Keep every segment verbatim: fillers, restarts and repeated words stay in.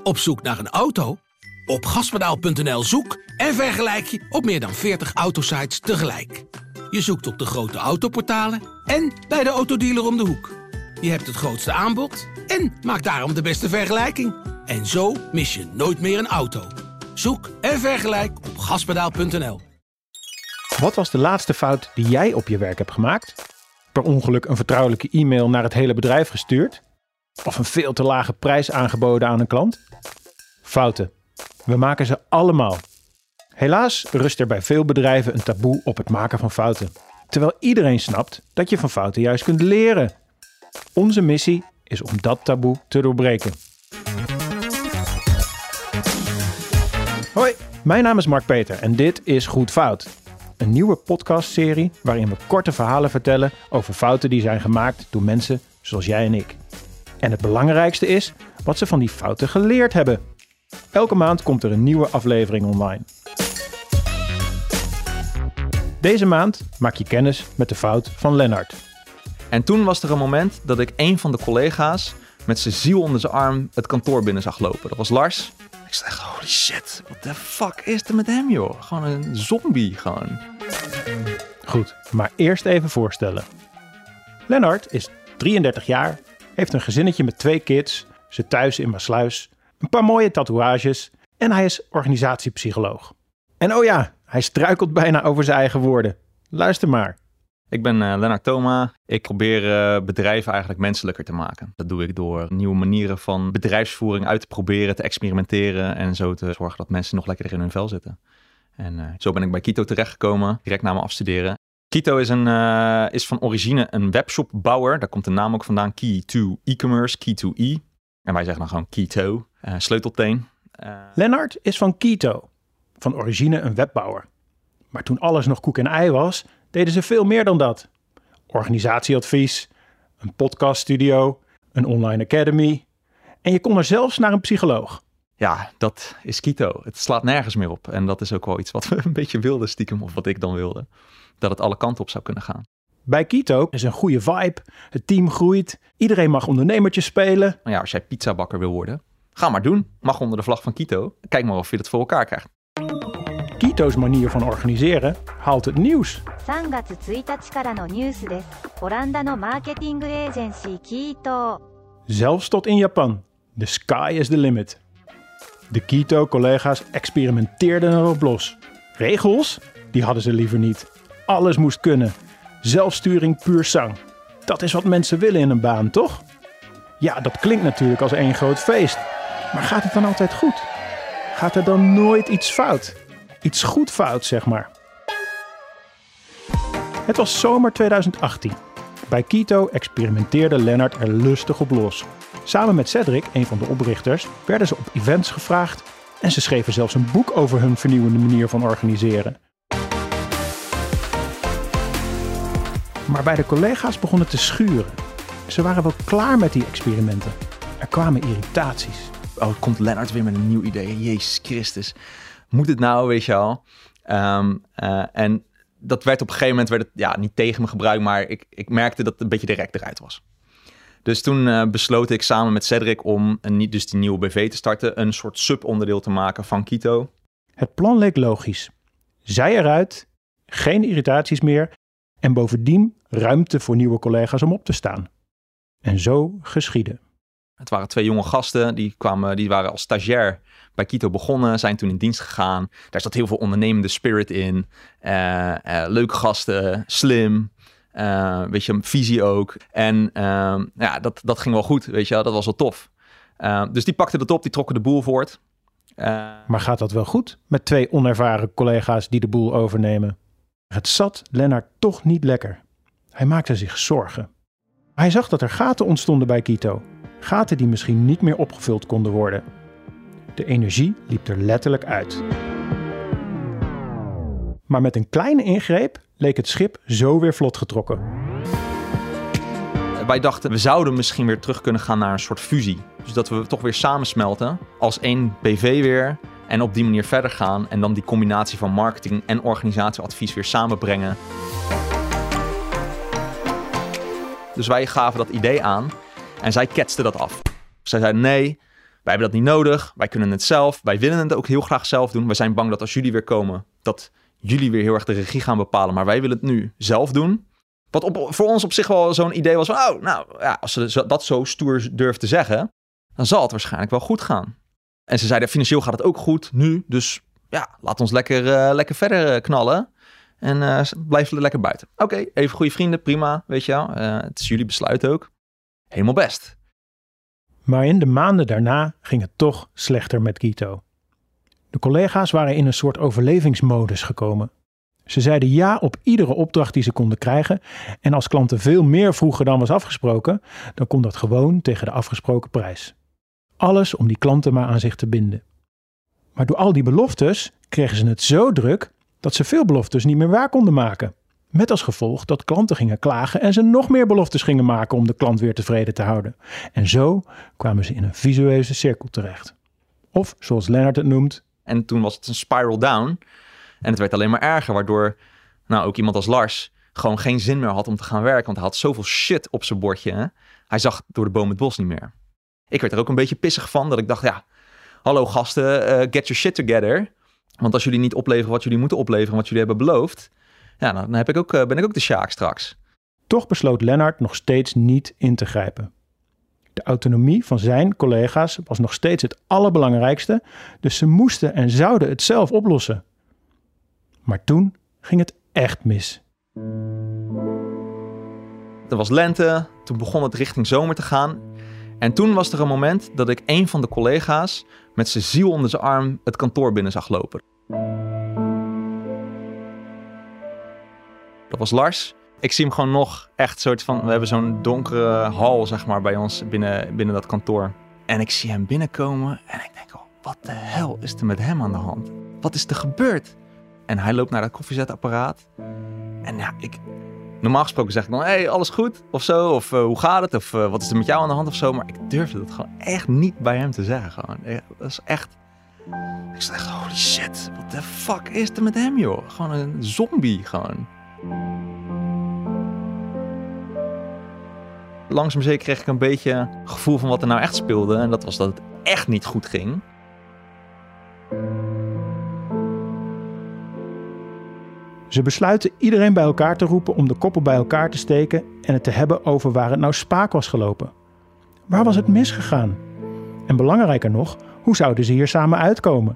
Op zoek naar een auto? Op gaspedaal punt n l zoek en vergelijk je op meer dan veertig autosites tegelijk. Je zoekt op de grote autoportalen en bij de autodealer om de hoek. Je hebt het grootste aanbod en maakt daarom de beste vergelijking. En zo mis je nooit meer een auto. Zoek en vergelijk op gaspedaal punt n l. Wat was de laatste fout die jij op je werk hebt gemaakt? Per ongeluk een vertrouwelijke e-mail naar het hele bedrijf gestuurd? Of een veel te lage prijs aangeboden aan een klant? Fouten. We maken ze allemaal. Helaas rust er bij veel bedrijven een taboe op het maken van fouten. Terwijl iedereen snapt dat je van fouten juist kunt leren. Onze missie is om dat taboe te doorbreken. Hoi, mijn naam is Mark Peter en dit is Goed Fout. Een nieuwe podcastserie waarin we korte verhalen vertellen over fouten die zijn gemaakt door mensen zoals jij en ik. En het belangrijkste is wat ze van die fouten geleerd hebben. Elke maand komt er een nieuwe aflevering online. Deze maand maak je kennis met de fout van Lennart. En toen was er een moment dat ik een van de collega's met zijn ziel onder zijn arm het kantoor binnen zag lopen. Dat was Lars. Ik zei echt, holy shit, what the fuck is er met hem, joh? Gewoon een zombie, gewoon. Goed, maar eerst even voorstellen. Lennart is drieëndertig jaar, heeft een gezinnetje met twee kids, zit thuis in Maassluis, een paar mooie tatoeages en hij is organisatiepsycholoog. En oh ja, hij struikelt bijna over zijn eigen woorden. Luister maar. Ik ben uh, Lennart Thoma. Ik probeer uh, bedrijven eigenlijk menselijker te maken. Dat doe ik door nieuwe manieren van bedrijfsvoering uit te proberen, te experimenteren en zo te zorgen dat mensen nog lekkerder in hun vel zitten. En uh, zo ben ik bij Kito terechtgekomen, direct na mijn afstuderen. Kito is, een, uh, is van origine een webshopbouwer. Daar komt de naam ook vandaan, Key to E-commerce, Key to E. En wij zeggen dan gewoon Kito, uh, sleutelteen. Uh... Lennart is van Kito, van origine een webbouwer. Maar toen alles nog koek en ei was, deden ze veel meer dan dat. Organisatieadvies, een podcaststudio, een online academy. En je kon er zelfs naar een psycholoog. Ja, dat is Kito. Het slaat nergens meer op. En dat is ook wel iets wat we een beetje wilden stiekem, of wat ik dan wilde. Dat het alle kanten op zou kunnen gaan. Bij Kito is een goede vibe, het team groeit, iedereen mag ondernemertje spelen. Nou ja, als jij pizzabakker wil worden, ga maar doen. Mag onder de vlag van Kito. Kijk maar of je dat voor elkaar krijgt. Kito's manier van organiseren haalt het nieuws. Zelfs tot in Japan. The sky is the limit. De Kito-collega's experimenteerden erop los. Regels? Die hadden ze liever niet. Alles moest kunnen. Zelfsturing puur sang. Dat is wat mensen willen in een baan, toch? Ja, dat klinkt natuurlijk als één groot feest. Maar gaat het dan altijd goed? Gaat er dan nooit iets fout? Iets goed fout, zeg maar. Het was zomer tweeduizend achttien. Bij Kito experimenteerde Lennart er lustig op los. Samen met Cedric, een van de oprichters, werden ze op events gevraagd en ze schreven zelfs een boek over hun vernieuwende manier van organiseren. Maar bij de collega's begon het te schuren. Ze waren wel klaar met die experimenten. Er kwamen irritaties. Oh, komt Lennart weer met een nieuw idee. Jezus Christus. Moet het nou, weet je al? Um, uh, en dat werd op een gegeven moment, werd het, ja, niet tegen me gebruikt, maar ik, ik merkte dat het een beetje de rek eruit was. Dus toen uh, besloot ik samen met Cedric om, een, dus die nieuwe B V te starten, een soort subonderdeel te maken van Kito. Het plan leek logisch. Zij eruit, geen irritaties meer en bovendien ruimte voor nieuwe collega's om op te staan. En zo geschiedde. Het waren twee jonge gasten, die, kwamen, die waren als stagiair bij Kito begonnen, zijn toen in dienst gegaan. Daar zat heel veel ondernemende spirit in. Uh, uh, leuke gasten, slim, uh, weet je, visie ook. En uh, ja, dat, dat ging wel goed, weet je, dat was wel tof. Uh, dus die pakten het op, die trokken de boel voort. Uh, maar gaat dat wel goed met twee onervaren collega's die de boel overnemen? Het zat Lennart toch niet lekker. Hij maakte zich zorgen. Hij zag dat er gaten ontstonden bij Kito. Gaten die misschien niet meer opgevuld konden worden. De energie liep er letterlijk uit. Maar met een kleine ingreep leek het schip zo weer vlot getrokken. Wij dachten, we zouden misschien weer terug kunnen gaan naar een soort fusie. Dus dat we toch weer samensmelten als één B V weer. En op die manier verder gaan. En dan die combinatie van marketing en organisatieadvies weer samenbrengen. Dus wij gaven dat idee aan. En zij ketste dat af. Zij zei, nee, wij hebben dat niet nodig, wij kunnen het zelf, wij willen het ook heel graag zelf doen. We zijn bang dat als jullie weer komen, dat jullie weer heel erg de regie gaan bepalen, maar wij willen het nu zelf doen. Wat op, voor ons op zich wel zo'n idee was van, oh, nou ja, als ze dat zo stoer durft te zeggen, dan zal het waarschijnlijk wel goed gaan. En ze zeiden, financieel gaat het ook goed nu, dus ja, laat ons lekker, uh, lekker verder uh, knallen. En uh, blijf lekker buiten. Oké, okay, even goede vrienden, prima, weet je wel. Uh, het is jullie besluit ook. Helemaal best. Maar in de maanden daarna ging het toch slechter met Guido. De collega's waren in een soort overlevingsmodus gekomen. Ze zeiden ja op iedere opdracht die ze konden krijgen. En als klanten veel meer vroegen dan was afgesproken, dan kon dat gewoon tegen de afgesproken prijs. Alles om die klanten maar aan zich te binden. Maar door al die beloftes kregen ze het zo druk dat ze veel beloftes niet meer waar konden maken. Met als gevolg dat klanten gingen klagen en ze nog meer beloftes gingen maken om de klant weer tevreden te houden. En zo kwamen ze in een visueuze cirkel terecht. Of, zoals Lennart het noemt. En toen was het een spiral down. En het werd alleen maar erger, waardoor nou, ook iemand als Lars gewoon geen zin meer had om te gaan werken. Want hij had zoveel shit op zijn bordje. Hè? Hij zag door de boom het bos niet meer. Ik werd er ook een beetje pissig van, dat ik dacht, ja, hallo gasten, uh, get your shit together. Want als jullie niet opleveren wat jullie moeten opleveren, wat jullie hebben beloofd, ja, dan heb ik ook, uh, ben ik ook de Sjaak straks. Toch besloot Lennart nog steeds niet in te grijpen. De autonomie van zijn collega's was nog steeds het allerbelangrijkste, dus ze moesten en zouden het zelf oplossen. Maar toen ging het echt mis. Er was lente, toen begon het richting zomer te gaan. En toen was er een moment dat ik een van de collega's met zijn ziel onder zijn arm het kantoor binnen zag lopen. Dat was Lars. Ik zie hem gewoon nog echt soort van, we hebben zo'n donkere hal zeg maar bij ons binnen, binnen dat kantoor. En ik zie hem binnenkomen en ik denk, oh, wat de hel is er met hem aan de hand? Wat is er gebeurd? En hij loopt naar dat koffiezetapparaat. En ja, ik... Normaal gesproken zeg ik dan, hé, hey, alles goed? Of zo, of uh, hoe gaat het? Of uh, wat is er met jou aan de hand of zo? Maar ik durfde dat gewoon echt niet bij hem te zeggen. Gewoon. Dat is echt... Ik zei echt, holy shit, wat de fuck is er met hem, joh? Gewoon een zombie, gewoon. Langzaam zeker kreeg ik een beetje gevoel van wat er nou echt speelde. En dat was dat het echt niet goed ging. Ze besluiten iedereen bij elkaar te roepen om de koppen bij elkaar te steken en het te hebben over waar het nou spaak was gelopen. Waar was het misgegaan? En belangrijker nog, hoe zouden ze hier samen uitkomen?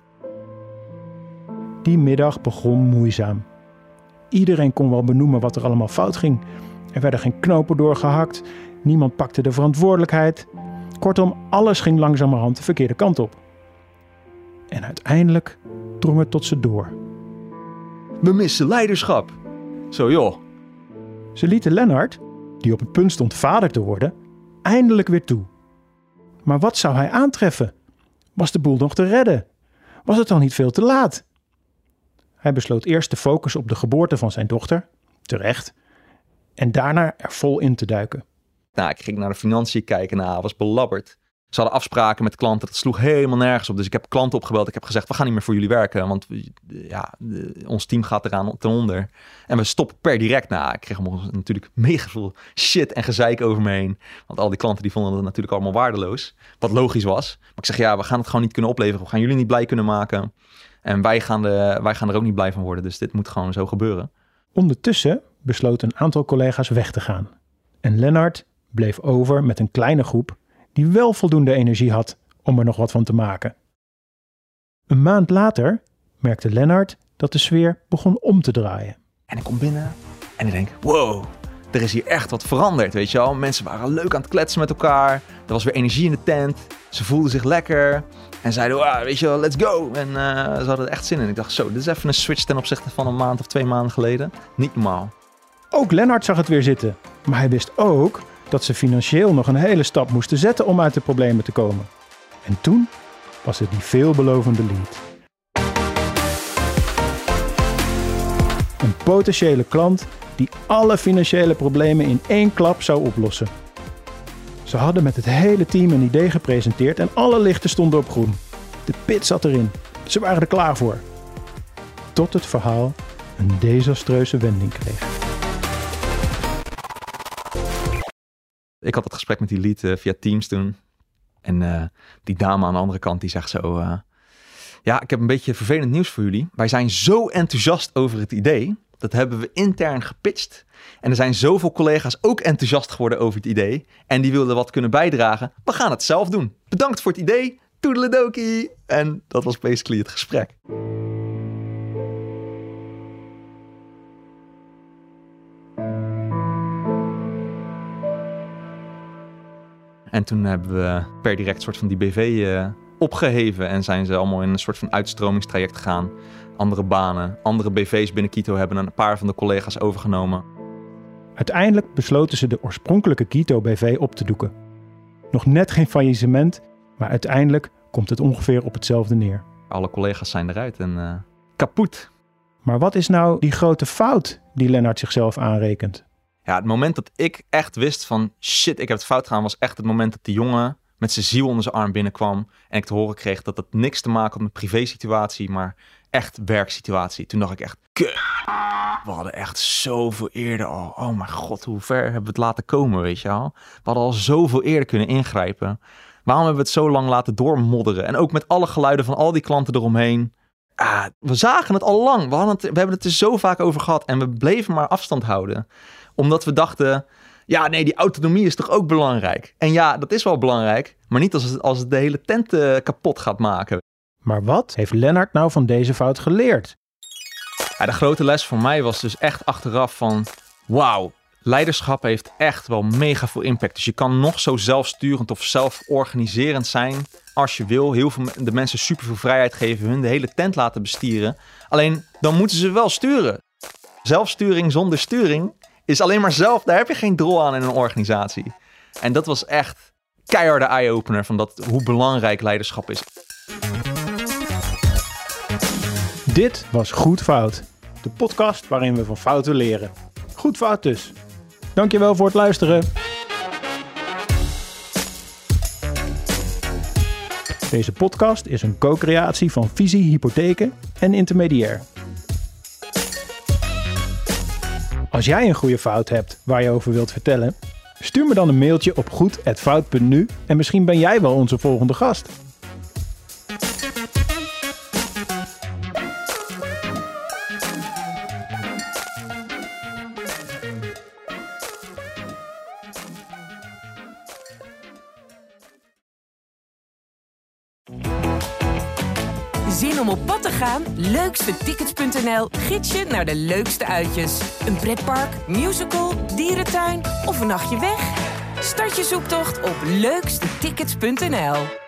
Die middag begon moeizaam. Iedereen kon wel benoemen wat er allemaal fout ging. Er werden geen knopen doorgehakt, niemand pakte de verantwoordelijkheid. Kortom, alles ging langzamerhand de verkeerde kant op. En uiteindelijk drong het tot ze door. We missen leiderschap. Zo joh. Ze lieten Lennart, die op het punt stond vader te worden, eindelijk weer toe. Maar wat zou hij aantreffen? Was de boel nog te redden? Was het dan niet veel te laat? Hij besloot eerst te focussen op de geboorte van zijn dochter, terecht, en daarna er vol in te duiken. Nou, ik ging naar de financiën kijken, nou, was belabberd. Ze hadden afspraken met klanten, dat sloeg helemaal nergens op. Dus ik heb klanten opgebeld, ik heb gezegd, we gaan niet meer voor jullie werken. Want ja, de, ons team gaat eraan ten onder. En we stoppen per direct. Nou, ik kreeg natuurlijk mega veel shit en gezeik over me heen. Want al die klanten die vonden het natuurlijk allemaal waardeloos. Wat logisch was. Maar ik zeg, ja, we gaan het gewoon niet kunnen opleveren. We gaan jullie niet blij kunnen maken. En wij gaan, de, wij gaan er ook niet blij van worden. Dus dit moet gewoon zo gebeuren. Ondertussen besloten een aantal collega's weg te gaan. En Lennart bleef over met een kleine groep die wel voldoende energie had om er nog wat van te maken. Een maand later merkte Lennart dat de sfeer begon om te draaien. En ik kom binnen en ik denk, wow, er is hier echt wat veranderd, weet je wel. Mensen waren leuk aan het kletsen met elkaar. Er was weer energie in de tent. Ze voelden zich lekker. En zeiden, wow, weet je wel, let's go. En uh, ze hadden er echt zin in. Ik dacht, zo, dit is even een switch ten opzichte van een maand of twee maanden geleden. Niet normaal. Ook Lennart zag het weer zitten. Maar hij wist ook dat ze financieel nog een hele stap moesten zetten om uit de problemen te komen. En toen was het die veelbelovende lead. Een potentiële klant die alle financiële problemen in één klap zou oplossen. Ze hadden met het hele team een idee gepresenteerd en alle lichten stonden op groen. De pit zat erin. Ze waren er klaar voor. Tot het verhaal een desastreuze wending kreeg. Ik had het gesprek met die lead uh, via Teams toen. En uh, die dame aan de andere kant die zegt zo... Uh, ja, ik heb een beetje vervelend nieuws voor jullie. Wij zijn zo enthousiast over het idee. Dat hebben we intern gepitcht. En er zijn zoveel collega's ook enthousiast geworden over het idee. En die wilden wat kunnen bijdragen. We gaan het zelf doen. Bedankt voor het idee. Toedeledokie. En dat was basically het gesprek. En toen hebben we per direct soort van die B V uh, opgeheven. En zijn ze allemaal in een soort van uitstromingstraject gegaan. Andere banen, andere B V's binnen Kito hebben een paar van de collega's overgenomen. Uiteindelijk besloten ze de oorspronkelijke Kito B V op te doeken. Nog net geen faillissement, maar uiteindelijk komt het ongeveer op hetzelfde neer. Alle collega's zijn eruit en uh, kapot. Maar wat is nou die grote fout die Lennart zichzelf aanrekent? Ja, het moment dat ik echt wist van shit, ik heb het fout gedaan, was echt het moment dat die jongen met zijn ziel onder zijn arm binnenkwam. En ik te horen kreeg dat het niks te maken had met privésituatie, maar echt werksituatie. Toen dacht ik echt, kut. We hadden echt zoveel eerder al. Oh mijn god, hoe ver hebben we het laten komen, weet je al? We hadden al zoveel eerder kunnen ingrijpen. Waarom hebben we het zo lang laten doormodderen? En ook met alle geluiden van al die klanten eromheen. Ah, we zagen het al lang. We, hadden het, we hebben het er zo vaak over gehad. En we bleven maar afstand houden. Omdat we dachten, ja nee, die autonomie is toch ook belangrijk? En ja, dat is wel belangrijk. Maar niet als het, als het de hele tent uh, kapot gaat maken. Maar wat heeft Lennart nou van deze fout geleerd? Ja, de grote les voor mij was dus echt achteraf van... Wauw, leiderschap heeft echt wel mega veel impact. Dus je kan nog zo zelfsturend of zelforganiserend zijn als je wil. Heel veel de mensen super veel vrijheid geven, hun de hele tent laten bestieren. Alleen, dan moeten ze wel sturen. Zelfsturing zonder sturing is alleen maar zelf. Daar heb je geen drol aan in een organisatie. En dat was echt keiharde eye-opener van dat, hoe belangrijk leiderschap is. Dit was Goed Fout. De podcast waarin we van fouten leren. Goed fout dus. Dankjewel voor het luisteren. Deze podcast is een co-creatie van Visie Hypotheken en Intermediair. Als jij een goede fout hebt waar je over wilt vertellen, stuur me dan een mailtje op goed apenstaartje fout punt nu en misschien ben jij wel onze volgende gast. Zin om op pad te gaan? leukste tickets punt n l gids je naar de leukste uitjes. Een pretpark, musical, dierentuin of een nachtje weg? Start je zoektocht op leukste tickets punt n l.